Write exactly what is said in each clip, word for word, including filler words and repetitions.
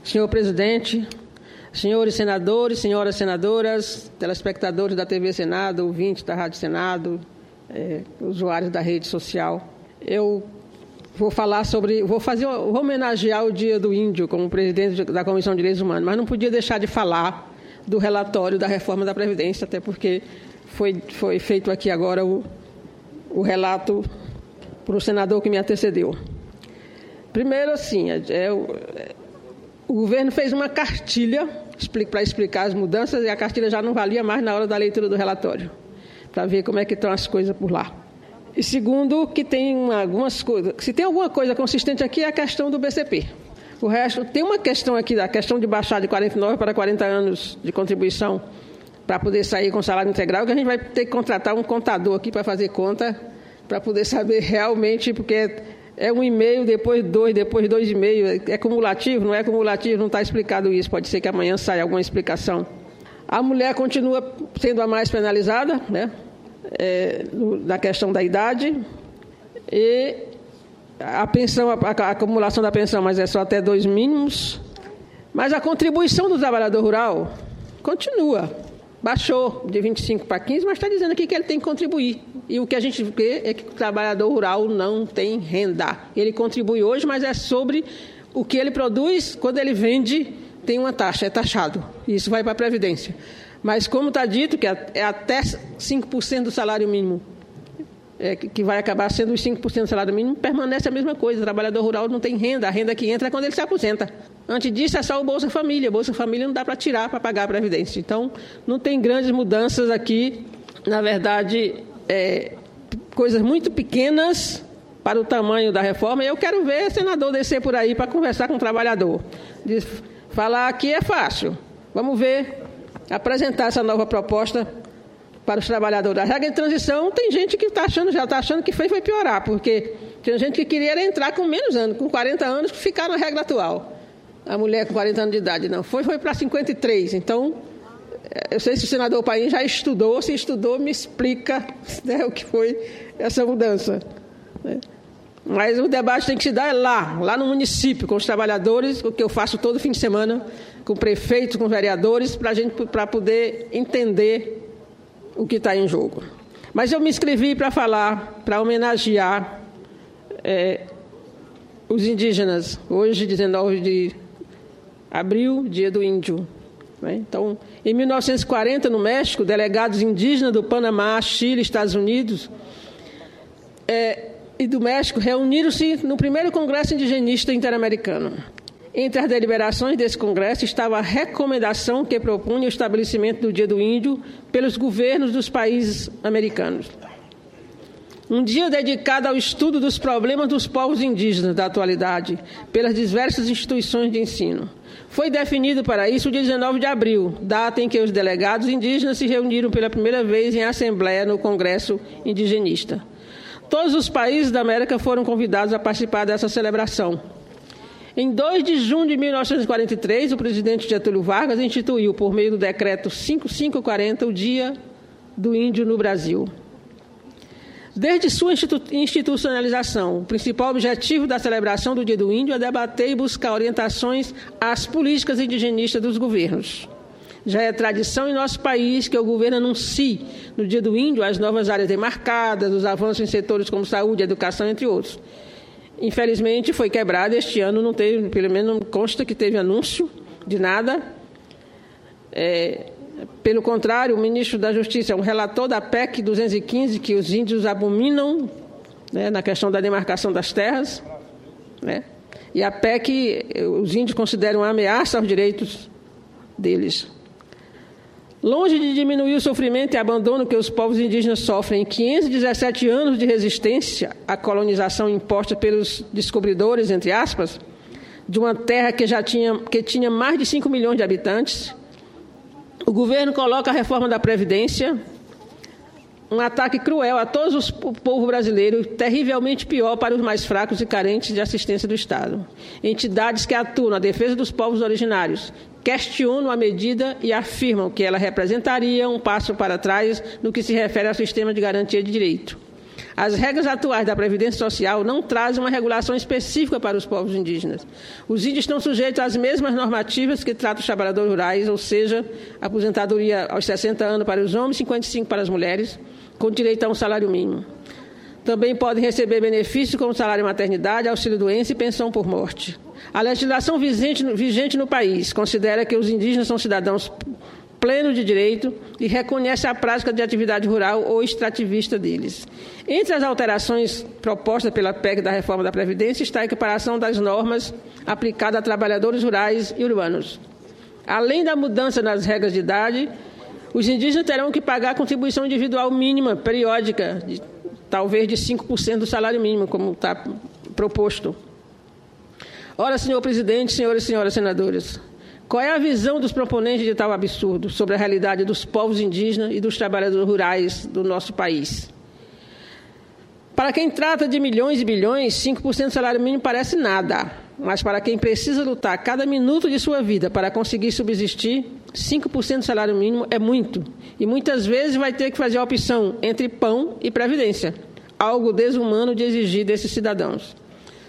Senhor presidente, senhores senadores, senhoras senadoras, telespectadores da T V Senado, ouvintes da Rádio Senado, é, usuários da rede social, eu vou falar sobre, vou fazer, vou homenagear o Dia do Índio como presidente da Comissão de Direitos Humanos, mas não podia deixar de falar do relatório da reforma da Previdência, até porque foi, foi feito aqui agora o, o relato para o senador que me antecedeu. Primeiro, assim, é, é, o governo fez uma cartilha para explicar as mudanças e a cartilha já não valia mais na hora da leitura do relatório, para ver como é que estão as coisas por lá. E segundo, que tem uma, algumas coisas, se tem alguma coisa consistente aqui é a questão do B C P. O resto, tem uma questão aqui, a questão de baixar de quarenta e nove para quarenta anos de contribuição para poder sair com salário integral, que a gente vai ter que contratar um contador aqui para fazer conta, para poder saber realmente, porque é um e meio, depois dois, depois dois e meio, é cumulativo, não é cumulativo, não está explicado isso, pode ser que amanhã saia alguma explicação. A mulher continua sendo a mais penalizada, né? É, na questão da idade, e a pensão, a, a acumulação da pensão, mas é só até dois mínimos, mas a contribuição do trabalhador rural continua, baixou de vinte e cinco para quinze, mas está dizendo aqui que ele tem que contribuir, e o que a gente vê é que o trabalhador rural não tem renda, ele contribui hoje, mas é sobre o que ele produz, quando ele vende, tem uma taxa, é taxado, e isso vai para a Previdência. Mas, como está dito, que é até cinco por cento do salário mínimo, é, que vai acabar sendo os cinco por cento do salário mínimo, permanece a mesma coisa. O trabalhador rural não tem renda, a renda que entra é quando ele se aposenta. Antes disso, é só o Bolsa Família. Bolsa Família não dá para tirar para pagar a Previdência. Então, não tem grandes mudanças aqui. Na verdade, é, coisas muito pequenas para o tamanho da reforma. E eu quero ver o senador descer por aí para conversar com o trabalhador. De falar aqui é fácil. Vamos ver. Apresentar essa nova proposta para os trabalhadores. A regra de transição, tem gente que tá achando, já está achando que fez foi piorar, porque tem gente que queria entrar com menos anos, com quarenta anos, que ficar na regra atual. A mulher com quarenta anos de idade, não. Foi, foi para cinquenta e três. Então, eu sei se o senador Paim já estudou, se estudou, me explica, né, o que foi essa mudança. Né? Mas o debate tem que se dar lá, lá no município, com os trabalhadores, o que eu faço todo fim de semana, com prefeitos, com vereadores, para a gente, para poder entender o que está em jogo. Mas eu me inscrevi para falar, para homenagear é, os indígenas, hoje, dezenove de abril, Dia do Índio. Né? Então, em mil novecentos e quarenta, no México, delegados indígenas do Panamá, Chile, Estados Unidos, é, e do México reuniram-se no primeiro Congresso Indigenista Interamericano. Entre as deliberações desse congresso estava a recomendação que propunha o estabelecimento do Dia do Índio pelos governos dos países americanos. Um dia dedicado ao estudo dos problemas dos povos indígenas da atualidade, pelas diversas instituições de ensino. Foi definido para isso o dia dezenove de abril, data em que os delegados indígenas se reuniram pela primeira vez em assembleia no Congresso Indigenista. Todos os países da América foram convidados a participar dessa celebração. Em dois de junho de mil novecentos e quarenta e três, o presidente Getúlio Vargas instituiu, por meio do decreto cinco mil quinhentos e quarenta, o Dia do Índio no Brasil. Desde sua institu- institucionalização, o principal objetivo da celebração do Dia do Índio é debater e buscar orientações às políticas indigenistas dos governos. Já é tradição em nosso país que o governo anuncie, no Dia do Índio, as novas áreas demarcadas, os avanços em setores como saúde, educação, entre outros. Infelizmente, foi quebrado. Este ano não teve, pelo menos não consta que teve anúncio de nada. É, pelo contrário, o ministro da Justiça, um relator da P E C duzentos e quinze, que os índios abominam, né, na questão da demarcação das terras, né, e a P E C, os índios consideram uma ameaça aos direitos deles. Longe de diminuir o sofrimento e abandono que os povos indígenas sofrem em quinhentos e dezessete anos de resistência à colonização imposta pelos descobridores, entre aspas, de uma terra que já tinha, que tinha mais de cinco milhões de habitantes, o governo coloca a reforma da Previdência, um ataque cruel a todos os o povo brasileiro, terrivelmente pior para os mais fracos e carentes de assistência do Estado. Entidades que atuam na defesa dos povos originários questionam a medida e afirmam que ela representaria um passo para trás no que se refere ao sistema de garantia de direito. As regras atuais da Previdência Social não trazem uma regulação específica para os povos indígenas. Os índios estão sujeitos às mesmas normativas que tratam os trabalhadores rurais, ou seja, aposentadoria aos sessenta anos para os homens e cinquenta e cinco para as mulheres, com direito a um salário mínimo. Também podem receber benefícios como salário maternidade, auxílio-doença e pensão por morte. A legislação vigente, vigente no país considera que os indígenas são cidadãos plenos de direito e reconhece a prática de atividade rural ou extrativista deles. Entre as alterações propostas pela P E C da Reforma da Previdência está a equiparação das normas aplicadas a trabalhadores rurais e urbanos. Além da mudança nas regras de idade, os indígenas terão que pagar a contribuição individual mínima, periódica, de, talvez de cinco por cento do salário mínimo, como está proposto. Ora, senhor presidente, senhores e senhoras senadoras, qual é a visão dos proponentes de tal absurdo sobre a realidade dos povos indígenas e dos trabalhadores rurais do nosso país? Para quem trata de milhões e bilhões, cinco por cento do salário mínimo parece nada. Mas para quem precisa lutar cada minuto de sua vida para conseguir subsistir, cinco por cento do salário mínimo é muito. E muitas vezes vai ter que fazer a opção entre pão e previdência, algo desumano de exigir desses cidadãos.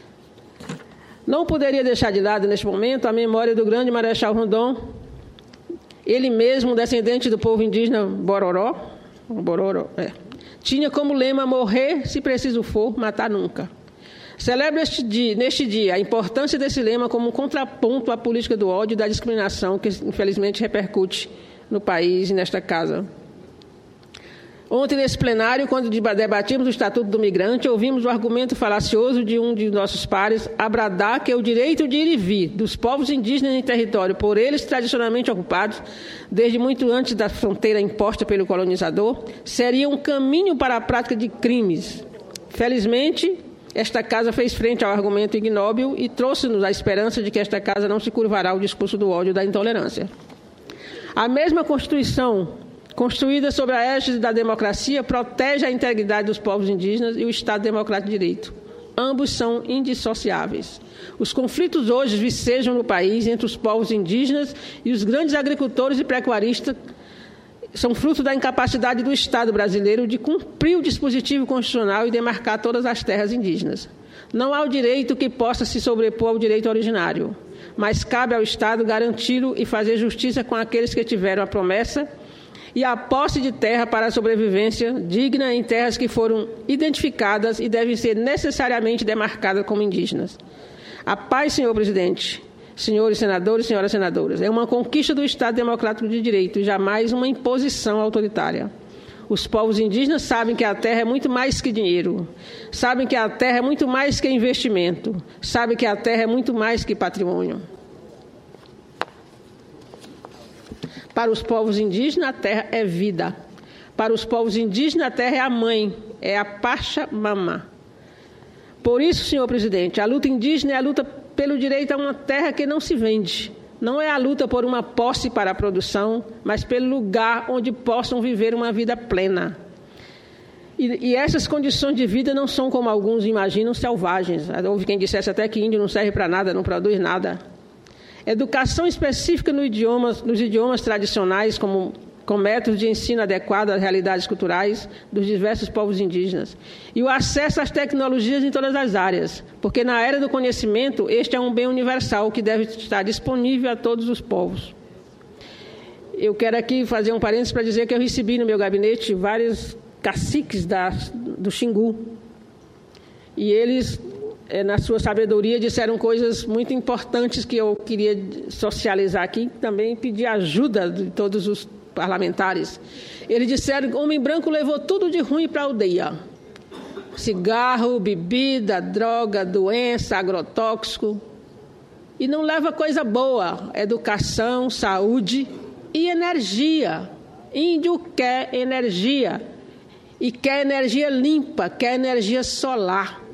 Não poderia deixar de lado, neste momento, a memória do grande Marechal Rondon, ele mesmo, descendente do povo indígena Bororó, Bororó é, tinha como lema morrer se preciso for, matar nunca. Celebro este dia, neste dia a importância desse lema como um contraponto à política do ódio e da discriminação que, infelizmente, repercute no país e nesta casa. Ontem, nesse plenário, quando debatimos o Estatuto do Migrante, ouvimos o argumento falacioso de um de nossos pares abradar que o direito de ir e vir dos povos indígenas em território por eles tradicionalmente ocupados, desde muito antes da fronteira imposta pelo colonizador, seria um caminho para a prática de crimes. Felizmente, esta casa fez frente ao argumento ignóbil e trouxe-nos a esperança de que esta casa não se curvará ao discurso do ódio e da intolerância. A mesma Constituição construída sobre a égide da democracia, protege a integridade dos povos indígenas e o Estado Democrático de Direito. Ambos são indissociáveis. Os conflitos hoje vicejam no país entre os povos indígenas e os grandes agricultores e pecuaristas são fruto da incapacidade do Estado brasileiro de cumprir o dispositivo constitucional e demarcar todas as terras indígenas. Não há o direito que possa se sobrepor ao direito originário, mas cabe ao Estado garanti-lo e fazer justiça com aqueles que tiveram a promessa e a posse de terra para a sobrevivência digna em terras que foram identificadas e devem ser necessariamente demarcadas como indígenas. A paz, senhor presidente, senhores senadores e senhoras senadoras, é uma conquista do Estado Democrático de Direito e jamais uma imposição autoritária. Os povos indígenas sabem que a terra é muito mais que dinheiro, sabem que a terra é muito mais que investimento, sabem que a terra é muito mais que patrimônio. Para os povos indígenas, a terra é vida. Para os povos indígenas, a terra é a mãe, é a Pachamama. Por isso, senhor presidente, a luta indígena é a luta pelo direito a uma terra que não se vende. Não é a luta por uma posse para a produção, mas pelo lugar onde possam viver uma vida plena. E, e essas condições de vida não são, como alguns imaginam, selvagens. Houve quem dissesse até que índio não serve para nada, não produz nada. Educação específica no idioma, nos idiomas tradicionais, como, com métodos de ensino adequado às realidades culturais dos diversos povos indígenas. E o acesso às tecnologias em todas as áreas, porque na era do conhecimento, este é um bem universal que deve estar disponível a todos os povos. Eu quero aqui fazer um parênteses para dizer que eu recebi no meu gabinete vários caciques da, do Xingu. E eles, na sua sabedoria, disseram coisas muito importantes que eu queria socializar aqui, também pedir ajuda de todos os parlamentares. Eles disseram que o homem branco levou tudo de ruim para a aldeia. Cigarro, bebida, droga, doença, agrotóxico. E não leva coisa boa, educação, saúde e energia. Índio quer energia. E quer energia limpa, quer energia solar.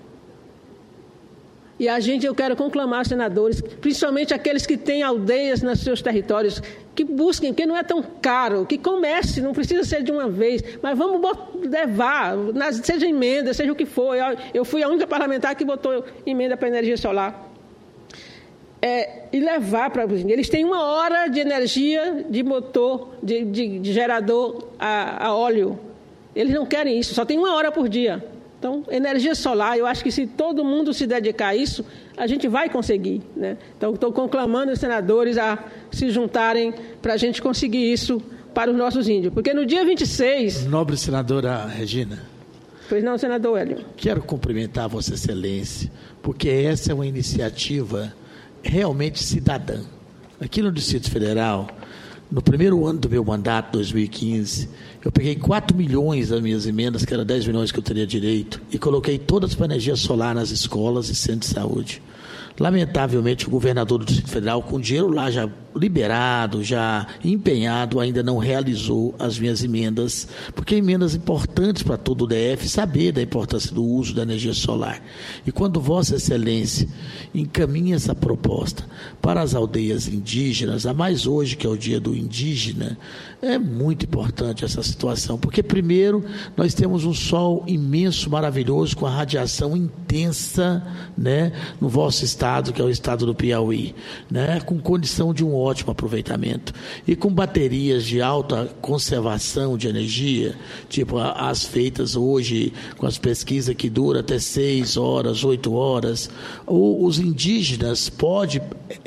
E a gente, eu quero conclamar senadores, principalmente aqueles que têm aldeias nos seus territórios, que busquem, que não é tão caro, que comece, não precisa ser de uma vez, mas vamos levar, seja emenda, seja o que for. Eu, eu fui a única parlamentar que botou emenda para energia solar. É, e levar para os eles têm uma hora de energia de motor, de, de, de gerador a, a óleo. Eles não querem isso, só tem uma hora por dia. Então, energia solar, eu acho que se todo mundo se dedicar a isso, a gente vai conseguir, né? Então, estou conclamando os senadores a se juntarem para a gente conseguir isso para os nossos índios. Porque no dia vinte e seis... Nobre senadora Regina. Pois não, senador Hélio. Quero cumprimentar Vossa Excelência, porque essa é uma iniciativa realmente cidadã. Aqui no Distrito Federal, no primeiro ano do meu mandato, dois mil e quinze, eu peguei quatro milhões das minhas emendas, que eram dez milhões que eu teria direito, e coloquei todas para energia solar nas escolas e centros de saúde. Lamentavelmente, o governador do Distrito Federal, com dinheiro lá já liberado, já empenhado, ainda não realizou as minhas emendas, porque emendas importantes para todo o D F saber da importância do uso da energia solar. E quando Vossa Excelência encaminha essa proposta para as aldeias indígenas, a mais hoje, que é o Dia do Indígena, é muito importante essa situação, porque primeiro nós temos um sol imenso, maravilhoso, com a radiação intensa, né, no vosso estado, que é o estado do Piauí, né, com condição de um ótimo aproveitamento e com baterias de alta conservação de energia, tipo as feitas hoje com as pesquisas que duram até seis horas, oito horas. Ou os indígenas podem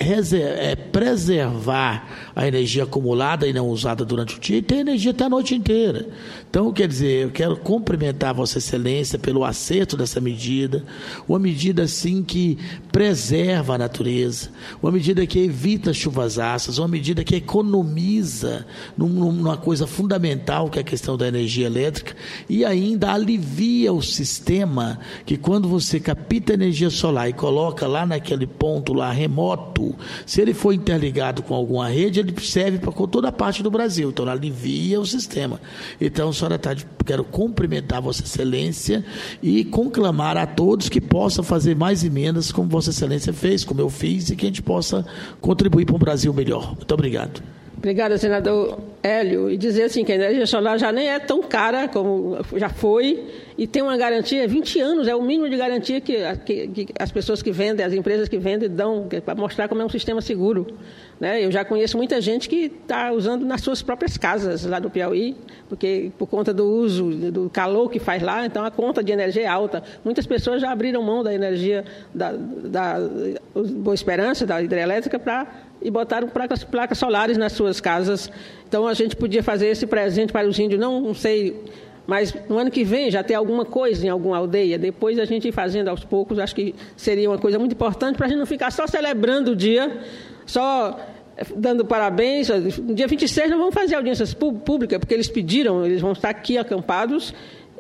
é, preservar a energia acumulada e não usada durante o dia e ter energia até a noite inteira. Então, quer dizer, eu quero cumprimentar Vossa Excelência pelo acerto dessa medida, uma medida assim que preserva a natureza, uma medida que evita chuvas ácidas, uma medida que economiza numa coisa fundamental, que é a questão da energia elétrica, e ainda alivia o sistema, que quando você capta energia solar e coloca lá naquele ponto lá remoto, se ele for interligado com alguma rede, ele serve para toda a parte do Brasil, então alivia o sistema. Então, senhora Tade, quero cumprimentar Vossa Excelência e conclamar a todos que possam fazer mais emendas como Vossa Excelência fez, como eu fiz, e que a gente possa contribuir para um Brasil melhor. Muito obrigado. Obrigada, senador Hélio. E dizer assim que a energia solar já nem é tão cara como já foi e tem uma garantia, vinte anos é o mínimo de garantia que, que, que as pessoas que vendem, as empresas que vendem dão, para mostrar como é um sistema seguro. Né? Eu já conheço muita gente que está usando nas suas próprias casas lá do Piauí, porque por conta do uso, do calor que faz lá, então a conta de energia é alta. Muitas pessoas já abriram mão da energia da, da Boa Esperança, da hidrelétrica, para e botaram placas, placas solares nas suas casas. Então, a gente podia fazer esse presente para os índios, não, não sei, mas no ano que vem já ter alguma coisa em alguma aldeia, depois a gente ir fazendo aos poucos, acho que seria uma coisa muito importante para a gente não ficar só celebrando o dia, só dando parabéns. No dia vinte e seis nós vamos fazer audiências públicas, porque eles pediram, eles vão estar aqui acampados,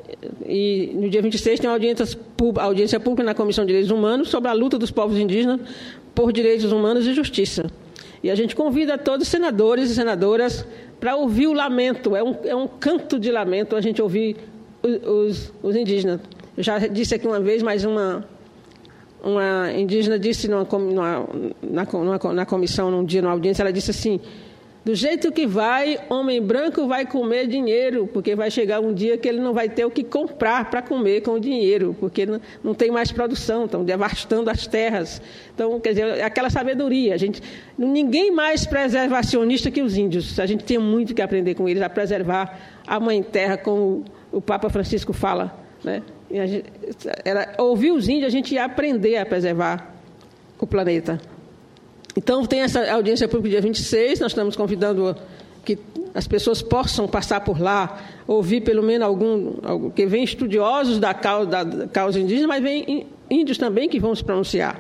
e no dia vinte e seis tem uma audiência, audiência pública na Comissão de Direitos Humanos sobre a luta dos povos indígenas por direitos humanos e justiça. E a gente convida todos os senadores e senadoras para ouvir o lamento, é um, é um canto de lamento a gente ouvir os, os, os indígenas. Eu já disse aqui uma vez, mas uma, uma indígena disse numa, numa, na, na comissão, num dia, numa audiência, ela disse assim: do jeito que vai, homem branco vai comer dinheiro, porque vai chegar um dia que ele não vai ter o que comprar para comer com o dinheiro, porque não, não tem mais produção, estão devastando as terras. Então, quer dizer, é aquela sabedoria. A gente, ninguém mais preservacionista que os índios. A gente tem muito que aprender com eles, a preservar a mãe terra, como o Papa Francisco fala. Né? E a gente, era, ouvir os índios, a gente ia aprender a preservar o planeta. Então, tem essa audiência pública dia vinte e seis, nós estamos convidando que as pessoas possam passar por lá, ouvir pelo menos algum, que vem estudiosos da causa, da causa indígena, mas vem índios também que vão se pronunciar.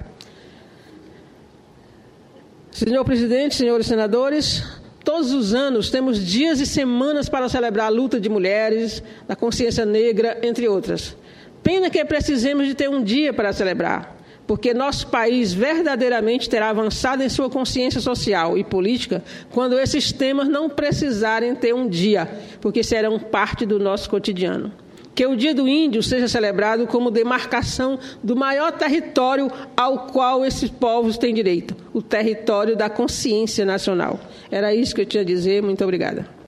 Senhor presidente, senhores senadores, todos os anos temos dias e semanas para celebrar a luta de mulheres, da consciência negra, entre outras. Pena que precisemos de ter um dia para celebrar, porque nosso país verdadeiramente terá avançado em sua consciência social e política quando esses temas não precisarem ter um dia, porque serão parte do nosso cotidiano. Que o Dia do Índio seja celebrado como demarcação do maior território ao qual esses povos têm direito, o território da consciência nacional. Era isso que eu tinha a dizer. Muito obrigada.